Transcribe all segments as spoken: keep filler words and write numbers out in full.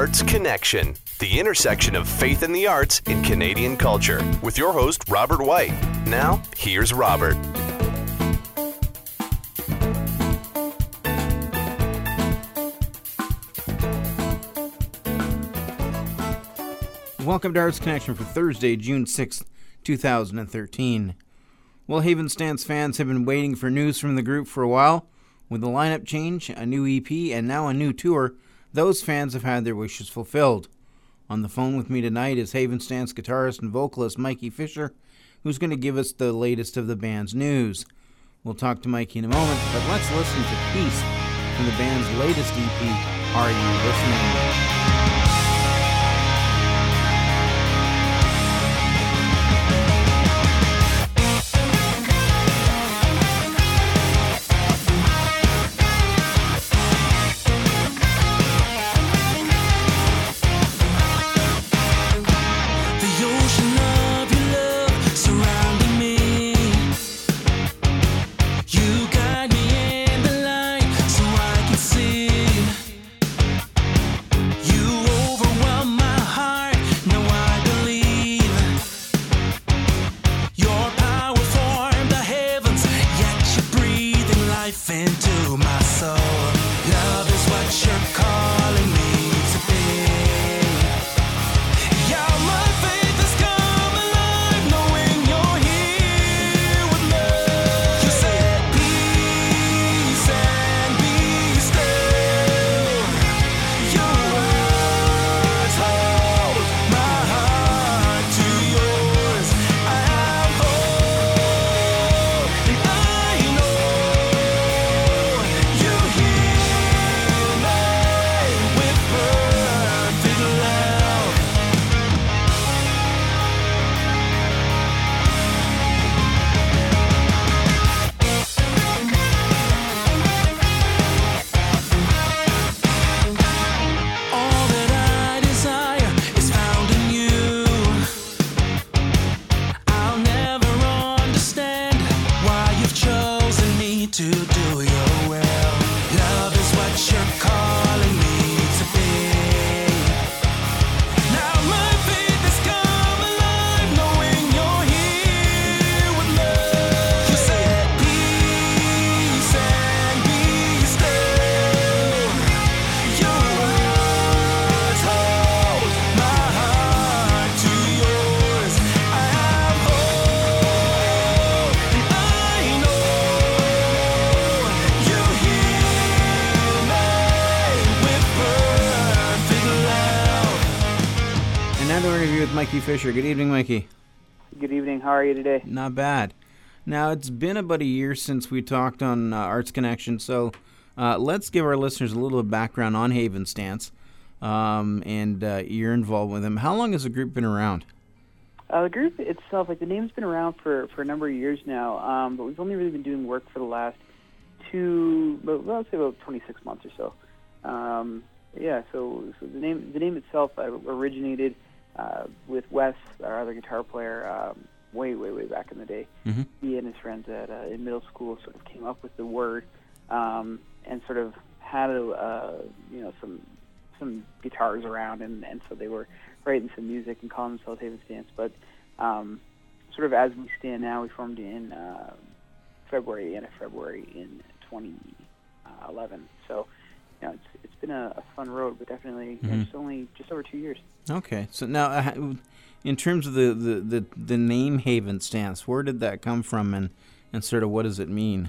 Arts Connection, the intersection of faith and the arts in Canadian culture, with your host, Robert White. Now, here's Robert. Welcome to Arts Connection for Thursday, June sixth, two thousand thirteen. Well, Haven Stance fans have been waiting for news from the group for a while. With the lineup change, a new E P, and now a new tour, those fans have had their wishes fulfilled. On the phone with me tonight is Haven Stance guitarist and vocalist Mikey Fisher, who's going to give us the latest of the band's news. We'll talk to Mikey in a moment, but let's listen to Peace from the band's latest E P, Are You Listening? Mikey Fisher. Good evening, Mikey. Good evening. How are you today? Not bad. Now, it's been about a year since we talked on uh, Arts Connection, so uh, let's give our listeners a little background on Haven Stance um, and uh, your involvement with them. How long has the group been around? Uh, the group itself, like the name's been around for, for a number of years now, um, but we've only really been doing work for the last two, well, I'd say about twenty-six months or so. Um, yeah, so, so the name the name itself uh, originated Uh, with Wes, our other guitar player, um, way, way, way back in the day. Mm-hmm. He and his friends at uh, in middle school sort of came up with the word um, and sort of had a, uh, you know some some guitars around, and, and so they were writing some music and calling themselves Haven Stance. But um, sort of as we stand now, we formed in uh, February, end of February in twenty eleven. So. You know, it's it's been a, a fun road, but definitely mm-hmm. it's only just over two years. Okay, so now uh, in terms of the, the, the, the name Haven Stance, where did that come from, and, and sort of what does it mean?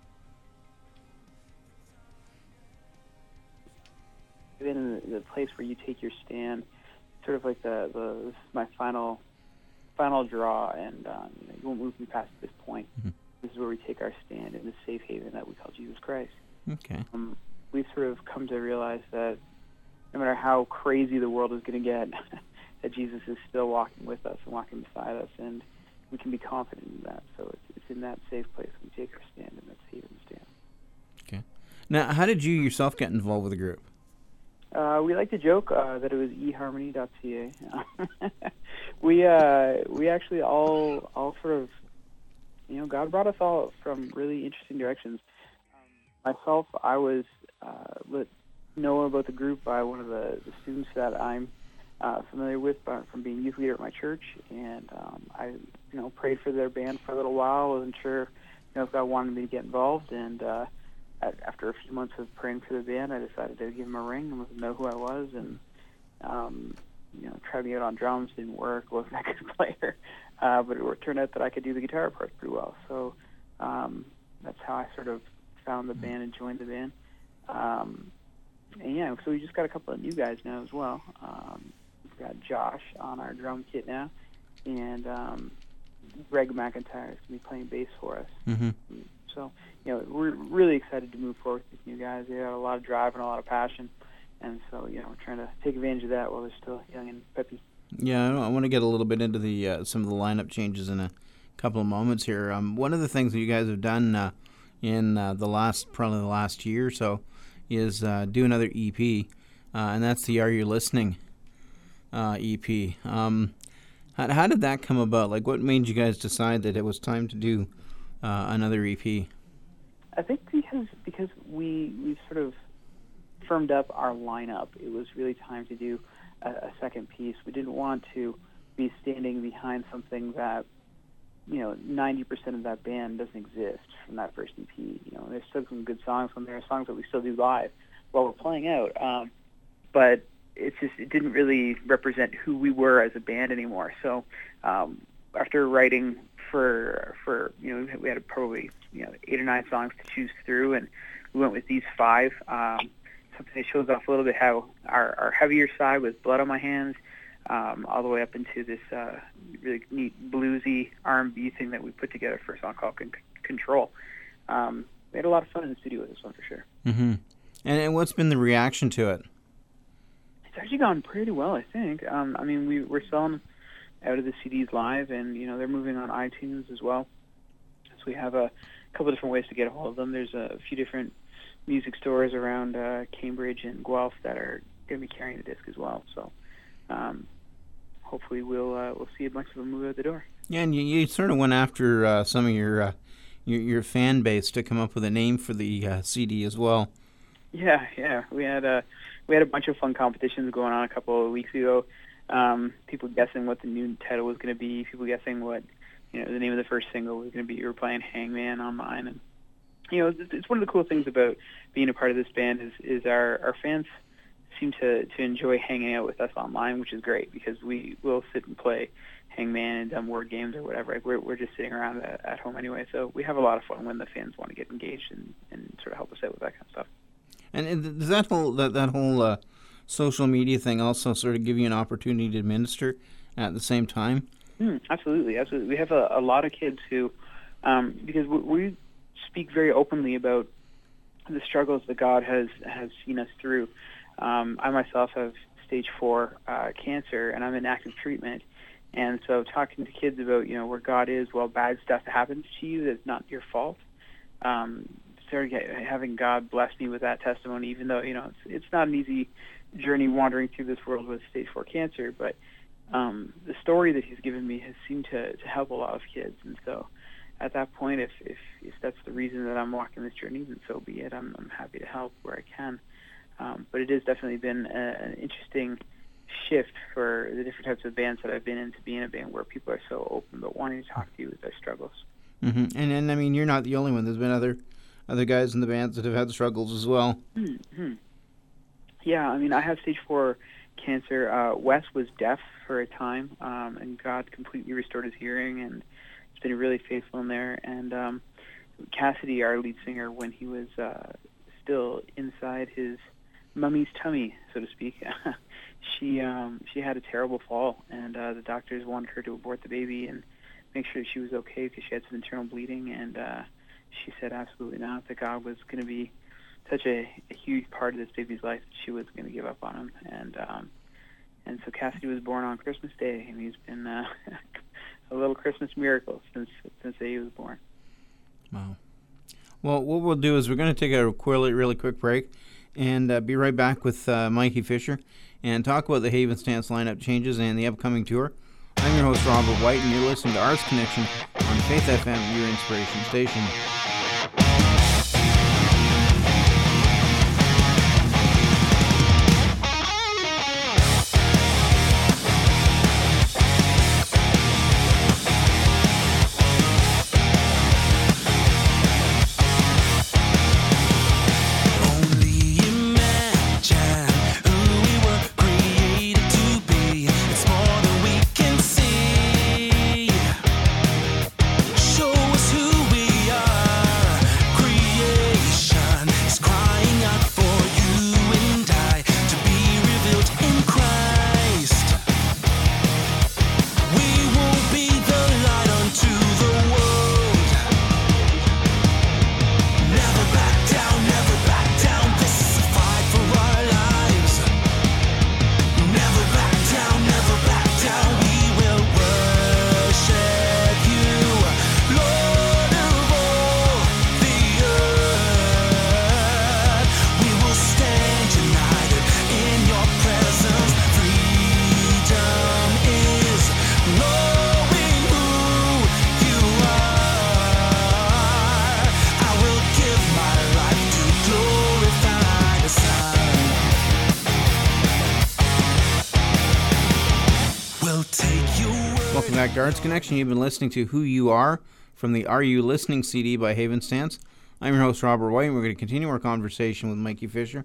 In the, the place where you take your stand, sort of like the, the this is my final final draw, and um, you know, you won't move me past this point. Mm-hmm. This is where we take our stand in the safe haven that we call Jesus Christ. Okay. Um, we've sort of come to realize that no matter how crazy the world is going to get, that Jesus is still walking with us and walking beside us, and we can be confident in that. So it's, it's in that safe place we take our stand, and that's Haven Stand. Okay. Now, how did you yourself get involved with the group? Uh, we like to joke uh, that it was e harmony dot c a. we uh, we actually all all sort of, you know, God brought us all from really interesting directions. Um, myself, I was uh, lit, know about the group by one of the, the students that I'm uh, familiar with by, from being youth leader at my church, and um, I, you know, prayed for their band for a little while. Wasn't sure, you know, if God wanted me to get involved, and uh, at, after a few months of praying for the band, I decided to give them a ring and let them know who I was, and um, you know, tried me out on drums. Didn't work. Wasn't a good player, uh, but it turned out that I could do the guitar part pretty well. So um, that's how I sort of found the band and joined the band. Um, and yeah, so we just got a couple of new guys now as well. Um, we've got Josh on our drum kit now, and um, Greg McIntyre is going to be playing bass for us. Mm-hmm. So, you know, we're really excited to move forward with these new guys. They got a lot of drive and a lot of passion, and so, you know, we're trying to take advantage of that while they're still young and peppy. Yeah, I want to get a little bit into the uh, some of the lineup changes in a couple of moments here. Um, one of the things that you guys have done uh, in uh, the last, probably the last year or so, is uh, do another E P, uh, and that's the Are You Listening uh, E P. Um, how, how did that come about? Like, what made you guys decide that it was time to do uh, another E P? I think because because we we sort of firmed up our lineup. It was really time to do a, a second piece. We didn't want to be standing behind something that, you know, ninety percent of that band doesn't exist from that first E P. You know, there's still some good songs on there, songs that we still do live while we're playing out. Um, but it's just, it didn't really represent who we were as a band anymore. So um, after writing for, for, you know, we had probably, you know, eight or nine songs to choose through, and we went with these five. Um, something that shows off a little bit how our, our heavier side was Blood on My Hands, Um, all the way up into this uh, really neat bluesy R and B thing that we put together for a song called Con- Control. Um, we had a lot of fun in the studio with this one for sure. Mm-hmm. And, and what's been the reaction to it? It's actually gone pretty well, I think. Um, I mean, we, we're selling out of the C Ds live, and you know they're moving on iTunes as well. So we have a couple of different ways to get a hold of them. There's a few different music stores around uh, Cambridge and Guelph that are going to be carrying the disc as well. So. Um, hopefully we'll uh, we'll see a bunch of them move out the door. Yeah, and you, you sort of went after uh, some of your, uh, your your fan base to come up with a name for the uh, C D as well. Yeah, yeah, we had a we had a bunch of fun competitions going on a couple of weeks ago. Um, people guessing what the new title was going to be. People guessing what, you know, the name of the first single was going to be. We were playing Hangman on mine, and you know, it's, it's one of the cool things about being a part of this band is is our our fans seem to, to enjoy hanging out with us online, which is great because we will sit and play Hangman and dumb word games or whatever. Like we're we're just sitting around at, at home anyway, so we have a lot of fun when the fans want to get engaged and, and sort of help us out with that kind of stuff. And does that whole that that whole uh, social media thing also sort of give you an opportunity to administer at the same time? Mm, absolutely, absolutely. We have a, a lot of kids who, um, because we, we speak very openly about the struggles that God has has seen us through. Um, I myself have stage four uh, cancer, and I'm in active treatment. And so talking to kids about, you know, where God is while bad stuff happens to you that's not your fault, um, started having God bless me with that testimony, even though, you know, it's, it's not an easy journey wandering through this world with stage four cancer, but um, the story that he's given me has seemed to, to help a lot of kids. And so at that point, if, if, if that's the reason that I'm walking this journey, then so be it. I'm, I'm happy to help where I can. Um, but it has definitely been a, an interesting shift for the different types of bands that I've been in to be in a band where people are so open but wanting to talk to you with their struggles. Mm-hmm. And, and I mean, you're not the only one. There's been other other guys in the bands that have had struggles as well. Mm-hmm. Yeah, I mean, I have stage four cancer. Uh, Wes was deaf for a time, um, and God completely restored his hearing, and he's been really faithful in there. And um, Cassidy, our lead singer, when he was uh, still inside his mummy's tummy, so to speak, she um, she had a terrible fall, and uh, the doctors wanted her to abort the baby and make sure she was okay because she had some internal bleeding, and uh, she said absolutely not, that God was going to be such a, a huge part of this baby's life that she was going to give up on him. And um, and so Cassidy was born on Christmas Day, and he's been uh, a little Christmas miracle since since the day he was born. Wow. Well, what we'll do is we're going to take a really, really quick break and uh, be right back with uh, Mikey Fisher and talk about the Haven Stance lineup changes and the upcoming tour. I'm your host, Robert White, and you're listening to Arts Connection on Faith F M, your inspiration station. back to Arts Connection. You've been listening to Who You Are from the Are You Listening C D by Haven Stance. I'm your host, Robert White, and we're going to continue our conversation with Mikey Fisher.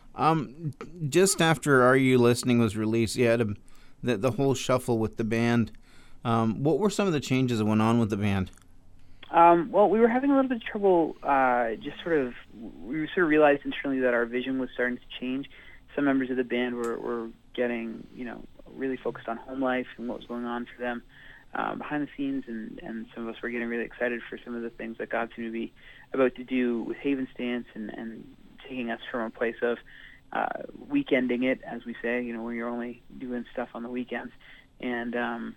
Um, just after Are You Listening was released, you had a, the, the whole shuffle with the band. Um, what were some of the changes that went on with the band? Um, well, we were having a little bit of trouble, uh, just sort of, we sort of realized internally that our vision was starting to change. Some members of the band were, were getting, you know, really focused on home life and what was going on for them um, behind the scenes, and, and some of us were getting really excited for some of the things that God seemed to be about to do with Haven Stance and, and taking us from a place of uh, weekending it, as we say, you know, where you're only doing stuff on the weekends, and um,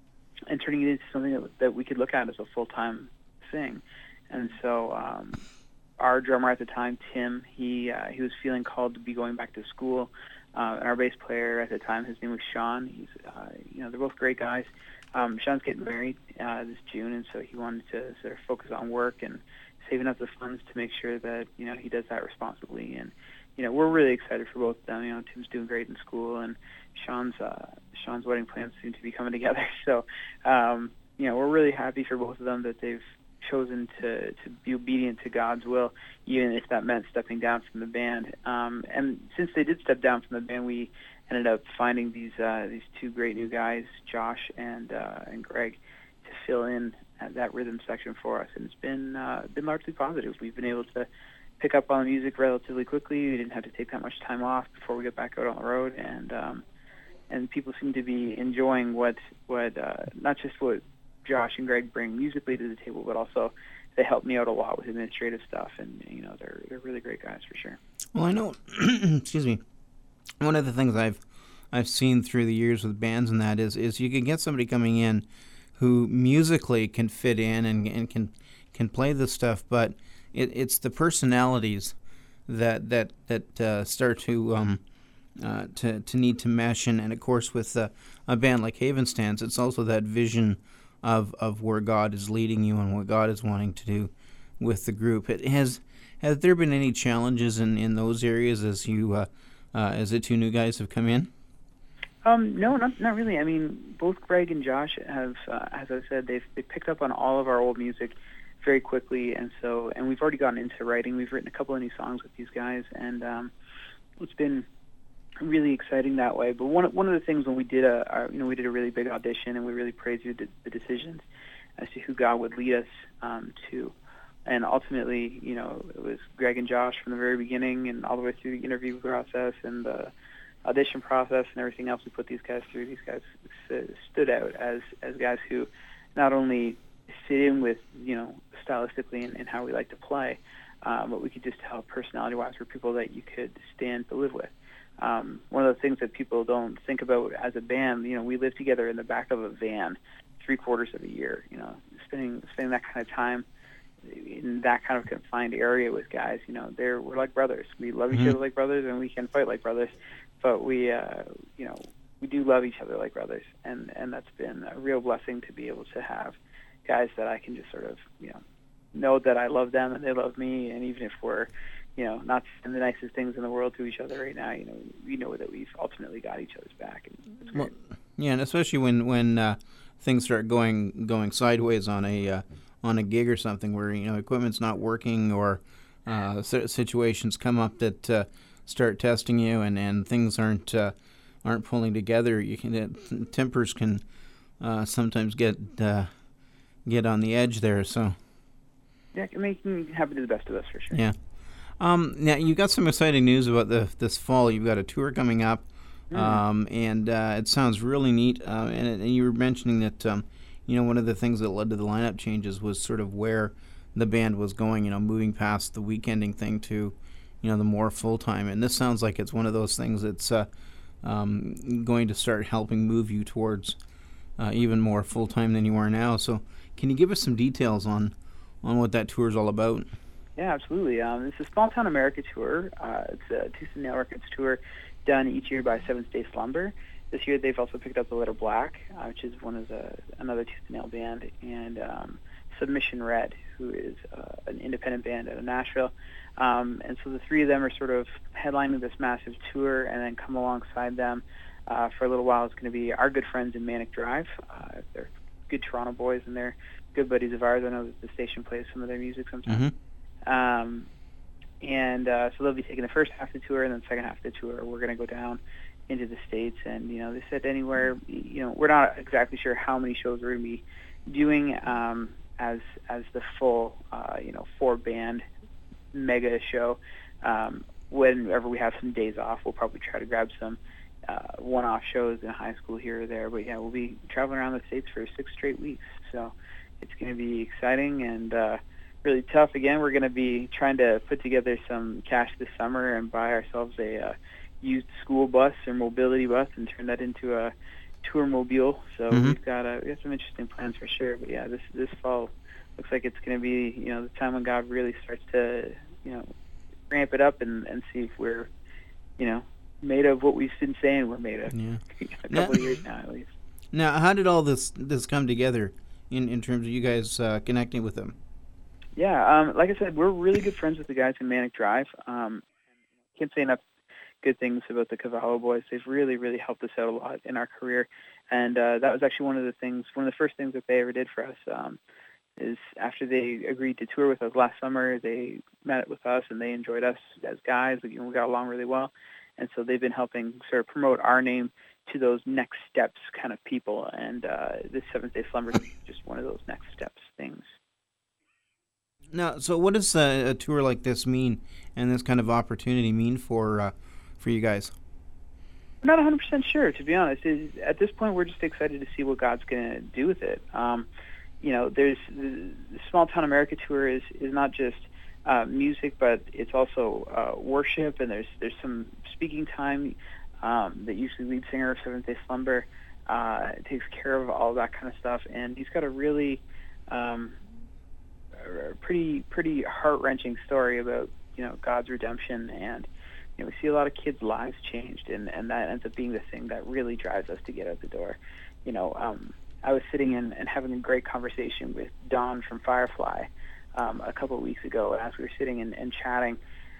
and turning it into something that, that we could look at as a full-time thing. And so um, our drummer at the time, Tim, he uh, he was feeling called to be going back to school. Uh, and our bass player at the time, his name was Sean. He's, uh, you know, they're both great guys. Um, Sean's getting married uh, this June, and so he wanted to sort of focus on work and saving up the funds to make sure that, you know, he does that responsibly. And, you know, we're really excited for both of them. You know, Tim's doing great in school, and Sean's uh, Sean's wedding plans seem to be coming together. So, um, you know, we're really happy for both of them that they've chosen to, to be obedient to God's will, even if that meant stepping down from the band. Um, and since they did step down from the band, we ended up finding these uh, these two great new guys, Josh and uh, and Greg, to fill in at that rhythm section for us. And it's been uh, been largely positive. We've been able to pick up on the music relatively quickly. We didn't have to take that much time off before we get back out on the road, and um, and people seem to be enjoying what what uh, not just what Josh and Greg bring musically to the table, but also they help me out a lot with administrative stuff, and you know they're they're really great guys for sure. Well, I know. excuse me. One of the things I've I've seen through the years with bands and that is is you can get somebody coming in who musically can fit in and and can can play the stuff, but it, it's the personalities that that that uh, start to um uh, to to need to mesh, and, and of course with uh, a band like Haven Stance, it's also that vision of of where God is leading you and what God is wanting to do with the group. It has has there been any challenges in, in those areas as you uh, uh, as the two new guys have come in? Um, no, not not really. I mean, both Greg and Josh have, uh, as I said, they've they picked up on all of our old music very quickly, and so and we've already gotten into writing. We've written a couple of new songs with these guys, and um, it's been really exciting that way. But one one of the things when we did a our, you know we did a really big audition, and we really prayed through the, the decisions as to who God would lead us um, to, and ultimately, you know, it was Greg and Josh from the very beginning, and all the way through the interview process and the audition process and everything else we put these guys through. These guys stood out as as guys who not only fit in with, you know, stylistically and, and how we like to play, um, but we could just tell personality-wise we're people that you could stand to live with. Um, one of the things that people don't think about as a band, you know, we live together in the back of a van three quarters of a year. You know, spending spending that kind of time in that kind of confined area with guys, you know, they're we're like brothers. We love Mm-hmm. each other like brothers, and we can fight like brothers. But we, uh, you know, we do love each other like brothers, and, and that's been a real blessing to be able to have guys that I can just sort of, you know, know that I love them and they love me, and even if we're, you know, not saying the nicest things in the world to each other right now, you know, we know that we've ultimately got each other's back, and it's great. Well, yeah, and especially when when uh, things start going going sideways on a uh, on a gig or something, where you know equipment's not working, or uh, situations come up that uh, start testing you, and, and things aren't uh, aren't pulling together. You can uh, tempers can uh, sometimes get uh, get on the edge there. So yeah, it makes me happy to the best of us for sure. Yeah. Um, now you got some exciting news about the this fall. You've got a tour coming up, mm. um, and uh, it sounds really neat. Uh, and, and you were mentioning that um, you know one of the things that led to the lineup changes was sort of where the band was going. You know, moving past the weekending thing to you know the more full time. And this sounds like it's one of those things that's uh, um, going to start helping move you towards uh, even more full time than you are now. So, can you give us some details on on what that tour is all about? Yeah, absolutely. Um, it's a Small Town America tour. Uh, it's a Tooth and Nail Records tour done each year by Seventh Day Slumber. This year they've also picked up The Letter Black, uh, which is one of the another Tooth and Nail band, and um, Submission Red, who is uh, an independent band out of Nashville. Um, and so the three of them are sort of headlining this massive tour, and then come alongside them uh, for a little while is going to be our good friends in Manic Drive. Uh, they're good Toronto boys, and they're good buddies of ours. I know that the station plays some of their music sometimes. Mm-hmm. Um, and uh, so they'll be taking the first half of the tour, and then the second half of the tour, we're going to go down into the States. And, you know, they said anywhere, you know, we're not exactly sure how many shows we're going to be doing um, as as the full, uh, you know, four-band mega show. Um, whenever we have some days off, we'll probably try to grab some uh, one-off shows in high school here or there. But, yeah, we'll be traveling around the States for six straight weeks. So it's going to be exciting and uh, really tough. Again, we're going to be trying to put together some cash this summer and buy ourselves a uh, used school bus or mobility bus and turn that into a tour mobile. So Mm-hmm. we've got a, we have some interesting plans for sure. But, yeah, this this fall looks like it's going to be, you know, the time when God really starts to, you know, ramp it up and, and see if we're, you know, made of what we've been saying we're made of. Yeah. a couple Now- of years now, at least. Now, how did all this this come together in, in terms of you guys uh, connecting with them? Yeah, um, like I said, we're really good friends with the guys in Manic Drive. Um, can't say enough good things about the Cavallo boys. They've really, really helped us out a lot in our career. And uh, that was actually one of the things, one of the first things that they ever did for us. Um, is after they agreed to tour with us last summer, they met with us and they enjoyed us as guys. You know, we got along really well. And so they've been helping sort of promote our name to those next steps kind of people. And uh, this Seventh Day Slumber is just one of those next steps things. Now, so what does uh, a tour like this mean, and this kind of opportunity mean for uh, for you guys? We're not one hundred percent sure, to be honest. It, at this point, we're just excited to see what God's going to do with it. Um, you know, there's the, the Small Town America tour is, is not just uh, music, but it's also uh, worship, and there's there's some speaking time um, that usually lead singer of Seventh Day Slumber uh, takes care of all that kind of stuff, and he's got a really um, a pretty pretty heart-wrenching story about, you know, God's redemption, and you know, we see a lot of kids' lives changed, and, and that ends up being the thing that really drives us to get out the door. You know, um, I was sitting in and having a great conversation with Dawn from Firefly um, a couple of weeks ago, and as we were sitting and, and chatting,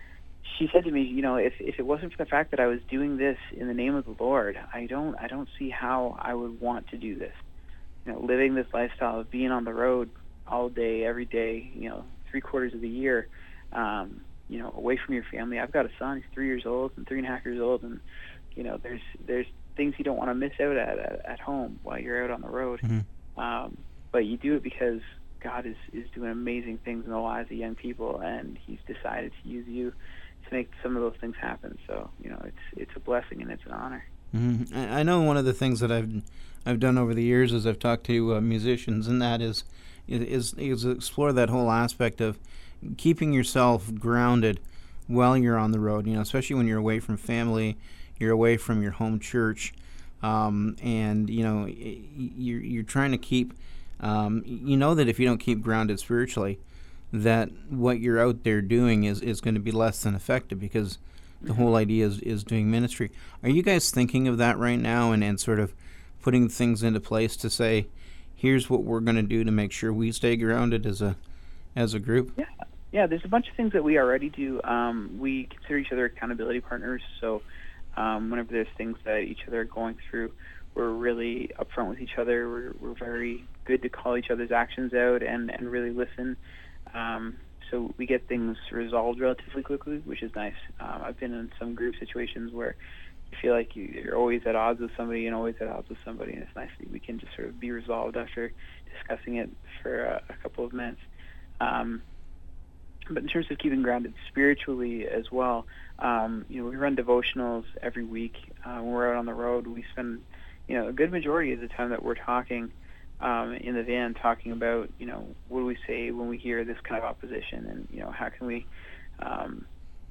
she said to me, you know, if if it wasn't for the fact that I was doing this in the name of the Lord, I don't I don't see how I would want to do this. You know, living this lifestyle of being on the road all day, every day, you know, three quarters of the year, um, you know, away from your family. I've got a son, he's three years old and three and a half years old, and, you know, there's there's things you don't want to miss out at, at at home while you're out on the road. Mm-hmm. Um, but you do it because God is, is doing amazing things in the lives of young people, and he's decided to use you to make some of those things happen. So, you know, it's it's a blessing and it's an honor. Mm-hmm. I I know one of the things that I've I've done over the years is I've talked to uh, musicians, and that is is is explore that whole aspect of keeping yourself grounded while you're on the road. You know, especially when you're away from family, you're away from your home church, um, and you know you're you're trying to keep. Um, you know that if you don't keep grounded spiritually, that what you're out there doing is, is going to be less than effective, because the whole idea is, is doing ministry. Are you guys thinking of that right now and, and sort of putting things into place to say, here's what we're going to do to make sure we stay grounded as a as a group? Yeah, yeah. There's a bunch of things that we already do. Um, we consider each other accountability partners. So um, whenever there's things that each other are going through, we're really upfront with each other. We're, we're very good to call each other's actions out and, and really listen. Um, so we get things resolved relatively quickly, which is nice. Um, I've been in some group situations where you feel like you, you're always at odds with somebody and always at odds with somebody, and it's nice that we can just sort of be resolved after discussing it for a, a couple of minutes. Um, but in terms of keeping grounded spiritually as well, um, you know, we run devotionals every week. Uh, when we're out on the road, we spend, you know, a good majority of the time that we're talking um, in the van, talking about, you know, what do we say when we hear this kind of opposition, and you know, how can we, um,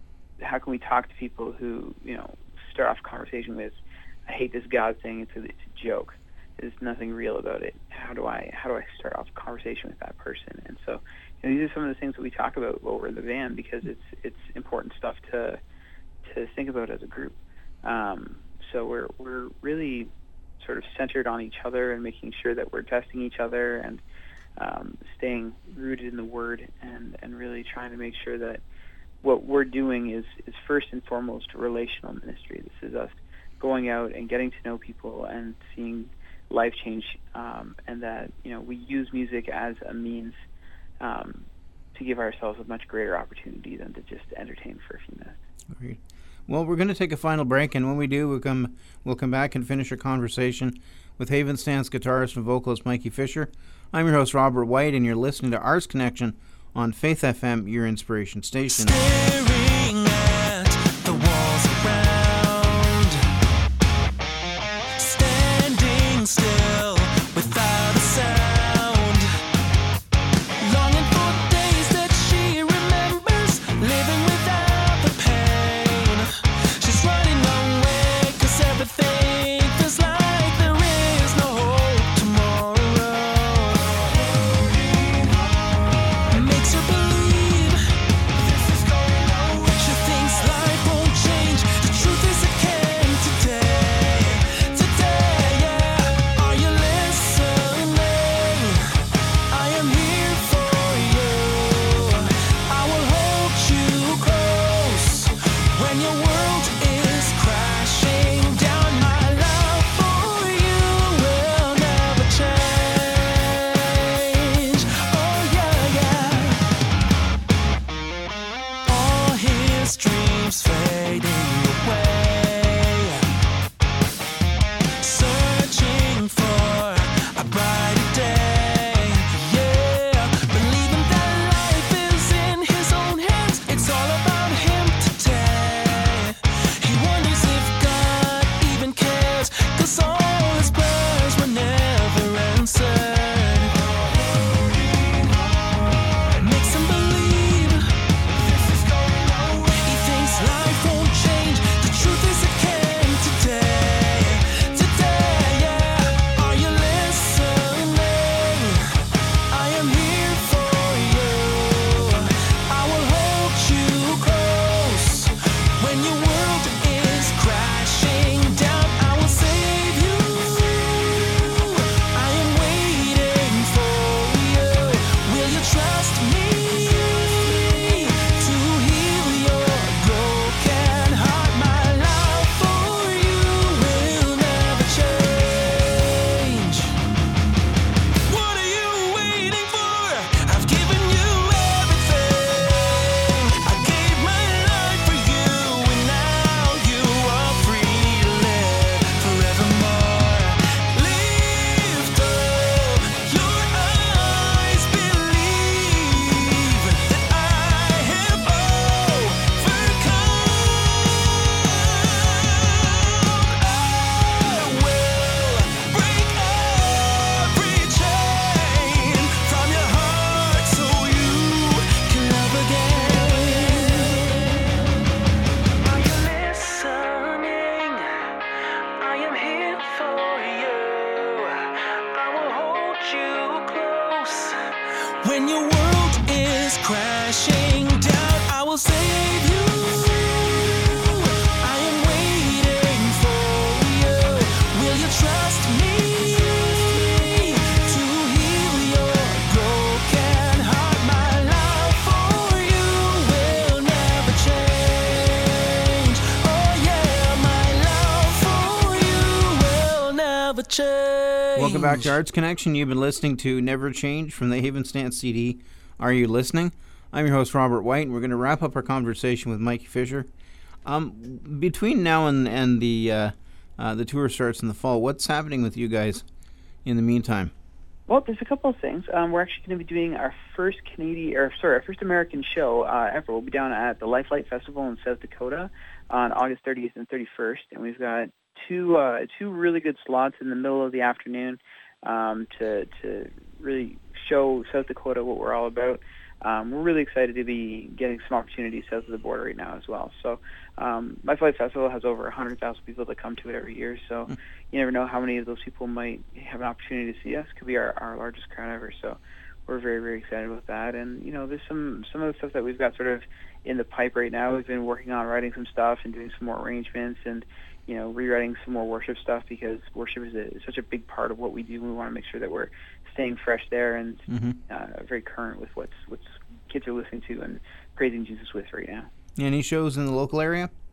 how can we talk to people who, you know, start off a conversation with, I hate this God thing. It's a, it's a joke. There's nothing real about it. How do I how do I start off a conversation with that person? And so, you know, these are some of the things that we talk about while we're in the van, because it's it's important stuff to to think about as a group. Um, so we're we're really sort of centered on each other and making sure that we're testing each other and um, staying rooted in the Word, and, and really trying to make sure that what we're doing is, is first and foremost relational ministry. This is us going out and getting to know people and seeing life change, um, and that you know we use music as a means um, to give ourselves a much greater opportunity than to just entertain for a few minutes. Great. Well, we're going to take a final break, and when we do, we'll come we'll come back and finish our conversation with Haven Stance guitarist and vocalist Mikey Fisher. I'm your host, Robert White, and you're listening to Arts Connection on Faith F M, your inspiration station. Staring at the walls around, standing still without a sound, longing for days that she remembers, living without the pain. She's running away 'cause everything feels like there is no hope tomorrow. Makes her believe this is going nowhere. She thinks life won't change. The truth is it can today. Today, yeah. Are you listening? I am here for you. I will hold you close when your world is crashing down. My love for you will never change. Oh yeah, yeah. All his dreams fading away, searching for a brighter day. Yeah, believing that life is in his own hands. It's all about him today. He wonders if God even cares, 'cause all his prayers were never answered. Makes him believe this is going nowhere. He thinks life won't change. The truth is it can today. Today, yeah. Are you listening? I am here for you. I will hold you close when your world is crashing down. I will save you. I am waiting for you. Will you trust me to heal your broken heart? My love for you will never change. What are you waiting for? I've given you everything. I gave my life for you, and now you are free to live forevermore. Lift up your eyes, believe that I have overcome. I will break every chain from your heart so you can love again. Are you listening? I am here for you. I will hold you close when your world is crashing down. I will save you. I am waiting for you. Will you trust me to heal your broken heart? My love for you will never change. Oh yeah, my love for you will never change. Welcome back to Arts Connection. You've been listening to Never Change from the Haven Stance C D. Are you listening? I'm your host, Robert White, and we're going to wrap up our conversation with Mikey Fisher. Um, between now and, and the uh, uh, the tour starts in the fall, what's happening with you guys in the meantime? Well, there's a couple of things. Um, we're actually going to be doing our first Canadian, or sorry, our first American show uh, ever. We'll be down at the Lifelight Festival in South Dakota on August thirtieth and thirty-first, and we've got two uh, two really good slots in the middle of the afternoon um, to to really show South Dakota what we're all about. Um, we're really excited to be getting some opportunities south of the border right now as well. So um, Lifelight Festival has over one hundred thousand people that come to it every year, so mm. you never know how many of those people might have an opportunity to see us. Could be our, our largest crowd ever, so we're very, very excited about that. And, you know, there's some, some of the stuff that we've got sort of in the pipe right now. We've been working on writing some stuff and doing some more arrangements and, you know, rewriting some more worship stuff, because worship is, a, is such a big part of what we do. We want to make sure that we're staying fresh there and mm-hmm. uh, very current with what's what's kids are listening to and praising Jesus with right now. Any shows in the local area?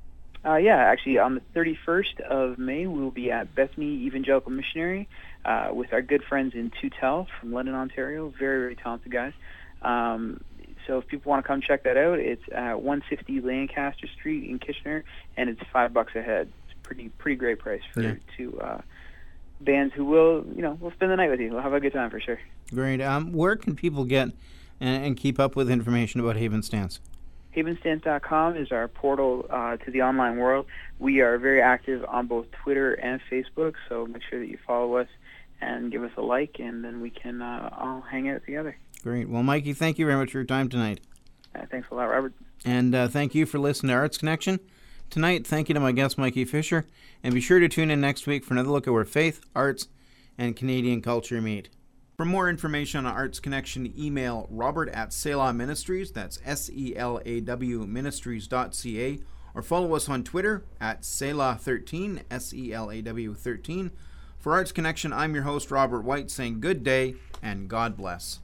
Uh, yeah, actually, on the thirty-first of May, we'll be at Bethany Evangelical Missionary uh, with our good friends in Toutel from London, Ontario. Very, very talented guys. Um, so if people want to come check that out, it's at one sixty Lancaster Street in Kitchener, and it's five bucks a head. It's a pretty, pretty great price for Yeah. two uh, bands who will, you know, will spend the night with you. We'll have a good time for sure. Great. Um, where can people get and, and keep up with information about Haven Stance? Haven Stance dot com is our portal uh, to the online world. We are very active on both Twitter and Facebook, so make sure that you follow us and give us a like, and then we can uh, all hang out together. Great. Well, Mikey, thank you very much for your time tonight. Uh, thanks a lot, Robert. And uh, thank you for listening to Arts Connection. Tonight, thank you to my guest, Mikey Fisher. And be sure to tune in next week for another look at where faith, arts, and Canadian culture meet. For more information on Arts Connection, email Robert at Selah Ministries, that's S E L A W ministries dot C A, or follow us on Twitter at Selah thirteen, S E L A W thirteen. For Arts Connection, I'm your host, Robert White, saying good day and God bless.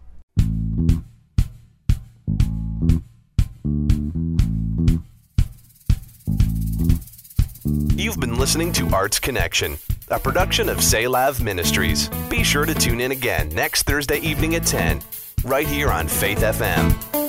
You've been listening to Arts Connection, a production of Selah Ministries. Be sure to tune in again next Thursday evening at ten, right here on Faith F M.